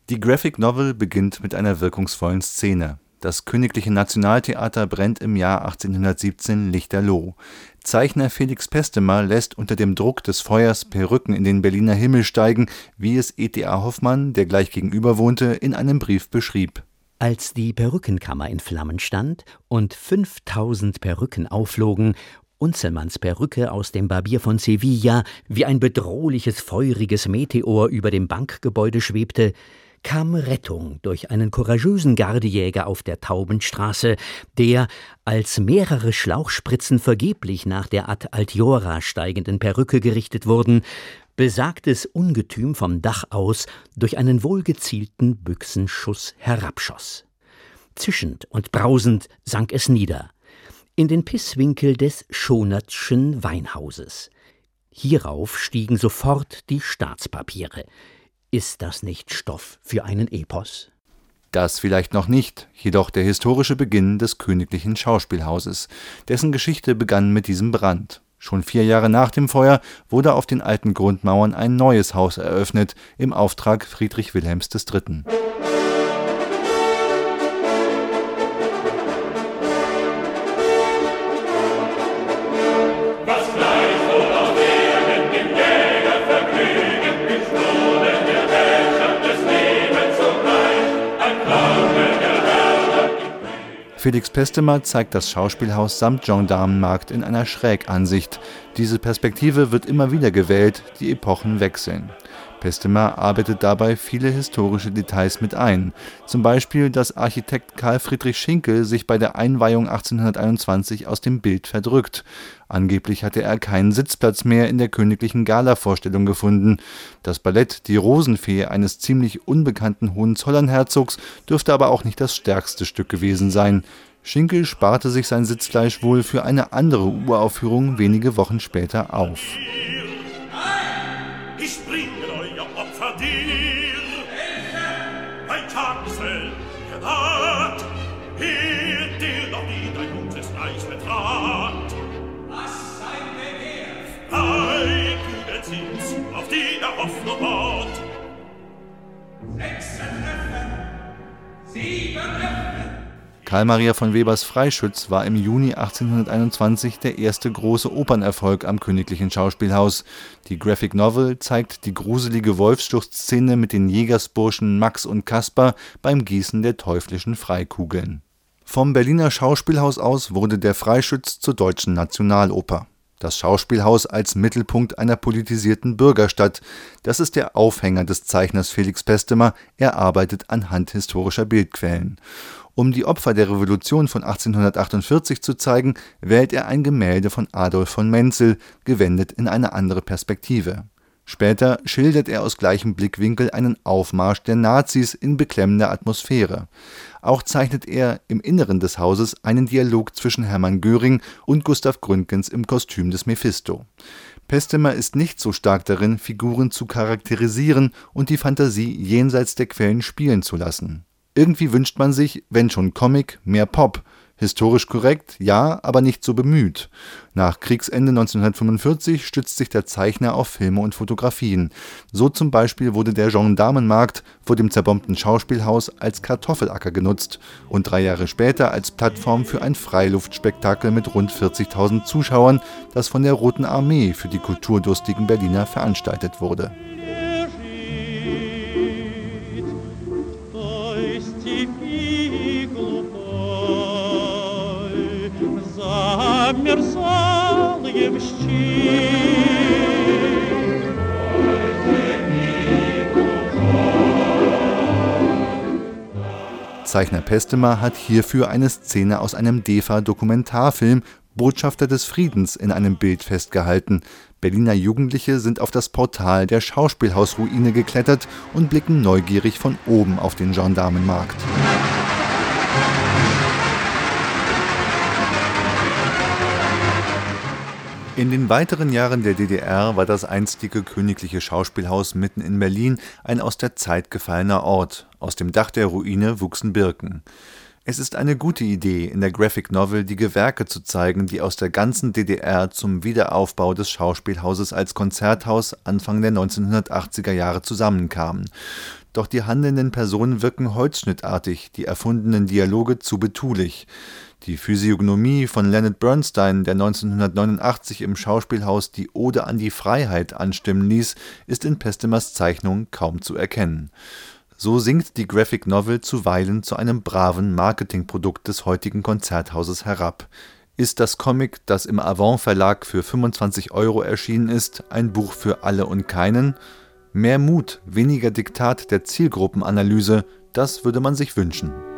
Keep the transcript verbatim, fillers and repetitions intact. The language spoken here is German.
Die Graphic Novel beginnt mit einer wirkungsvollen Szene. Das Königliche Nationaltheater brennt im Jahr achtzehnhundertsiebzehn lichterloh. Zeichner Felix Pestemar lässt unter dem Druck des Feuers Perücken in den Berliner Himmel steigen, wie es E T A Hoffmann, der gleich gegenüber wohnte, in einem Brief beschrieb. Als die Perückenkammer in Flammen stand und fünftausend Perücken aufflogen, Unzelmanns Perücke aus dem Barbier von Sevilla wie ein bedrohliches, feuriges Meteor über dem Bankgebäude schwebte, kam Rettung durch einen couragösen Gardejäger auf der Taubenstraße, der, als mehrere Schlauchspritzen vergeblich nach der Ad Altiora steigenden Perücke gerichtet wurden, besagtes Ungetüm vom Dach aus durch einen wohlgezielten Büchsenschuss herabschoss. Zischend und brausend sank es nieder, in den Pisswinkel des Schonertschen Weinhauses. Hierauf stiegen sofort die Staatspapiere. Ist das nicht Stoff für einen Epos? Das vielleicht noch nicht, jedoch der historische Beginn des Königlichen Schauspielhauses. Dessen Geschichte begann mit diesem Brand. Schon vier Jahre nach dem Feuer wurde auf den alten Grundmauern ein neues Haus eröffnet, im Auftrag Friedrich Wilhelms des Dritten. Felix Pestemar zeigt das Schauspielhaus samt Gendarmenmarkt in einer Schrägansicht. Diese Perspektive wird immer wieder gewählt, die Epochen wechseln. Pestemar arbeitet dabei viele historische Details mit ein. Zum Beispiel, dass Architekt Karl Friedrich Schinkel sich bei der Einweihung achtzehnhunderteinundzwanzig aus dem Bild verdrückt. Angeblich hatte er keinen Sitzplatz mehr in der königlichen Gala-Vorstellung gefunden. Das Ballett Die Rosenfee eines ziemlich unbekannten Hohenzollernherzogs dürfte aber auch nicht das stärkste Stück gewesen sein. Schinkel sparte sich sein Sitzfleisch wohl für eine andere Uraufführung wenige Wochen später auf. Ich bringe euer Opfer dir, mein Tagesfeld genaht, hier dir noch nie dein gutes Reich betrat. Was sein Begehr? Drei Kugeln sind's, auf die der Hoffnung baut. Sechs Treffen, sieben Treffen. Karl Maria von Webers Freischütz war im Juni achtzehnhunderteinundzwanzig der erste große Opernerfolg am Königlichen Schauspielhaus. Die Graphic Novel zeigt die gruselige Wolfsschluchtszene mit den Jägersburschen Max und Kaspar beim Gießen der teuflischen Freikugeln. Vom Berliner Schauspielhaus aus wurde der Freischütz zur Deutschen Nationaloper. Das Schauspielhaus als Mittelpunkt einer politisierten Bürgerstadt. Das ist der Aufhänger des Zeichners Felix Pestemar. Er arbeitet anhand historischer Bildquellen. Um die Opfer der Revolution von achtzehnhundertachtundvierzig zu zeigen, wählt er ein Gemälde von Adolf von Menzel, gewendet in eine andere Perspektive. Später schildert er aus gleichem Blickwinkel einen Aufmarsch der Nazis in beklemmender Atmosphäre. Auch zeichnet er im Inneren des Hauses einen Dialog zwischen Hermann Göring und Gustav Gründgens im Kostüm des Mephisto. Pestemar ist nicht so stark darin, Figuren zu charakterisieren und die Fantasie jenseits der Quellen spielen zu lassen. Irgendwie wünscht man sich, wenn schon Comic, mehr Pop. Historisch korrekt, ja, aber nicht so bemüht. Nach Kriegsende neunzehnhundertfünfundvierzig stützt sich der Zeichner auf Filme und Fotografien. So zum Beispiel wurde der Gendarmenmarkt vor dem zerbombten Schauspielhaus als Kartoffelacker genutzt und drei Jahre später als Plattform für ein Freiluftspektakel mit rund vierzigtausend Zuschauern, das von der Roten Armee für die kulturdurstigen Berliner veranstaltet wurde. Zeichner Pestemar hat hierfür eine Szene aus einem D E F A-Dokumentarfilm Botschafter des Friedens in einem Bild festgehalten. Berliner Jugendliche sind auf das Portal der Schauspielhausruine geklettert und blicken neugierig von oben auf den Gendarmenmarkt. In den weiteren Jahren der D D R war das einstige Königliche Schauspielhaus mitten in Berlin ein aus der Zeit gefallener Ort. Aus dem Dach der Ruine wuchsen Birken. Es ist eine gute Idee, in der Graphic Novel die Gewerke zu zeigen, die aus der ganzen D D R zum Wiederaufbau des Schauspielhauses als Konzerthaus Anfang der neunzehnhundertachtziger Jahre zusammenkamen. Doch die handelnden Personen wirken holzschnittartig, die erfundenen Dialoge zu betulich. Die Physiognomie von Leonard Bernstein, der neunzehnhundertneunundachtzig im Schauspielhaus die Ode an die Freiheit anstimmen ließ, ist in Pestemers Zeichnung kaum zu erkennen. So sinkt die Graphic Novel zuweilen zu einem braven Marketingprodukt des heutigen Konzerthauses herab. Ist das Comic, das im Avant Verlag für fünfundzwanzig Euro erschienen ist, ein Buch für alle und keinen? Mehr Mut, weniger Diktat der Zielgruppenanalyse, das würde man sich wünschen.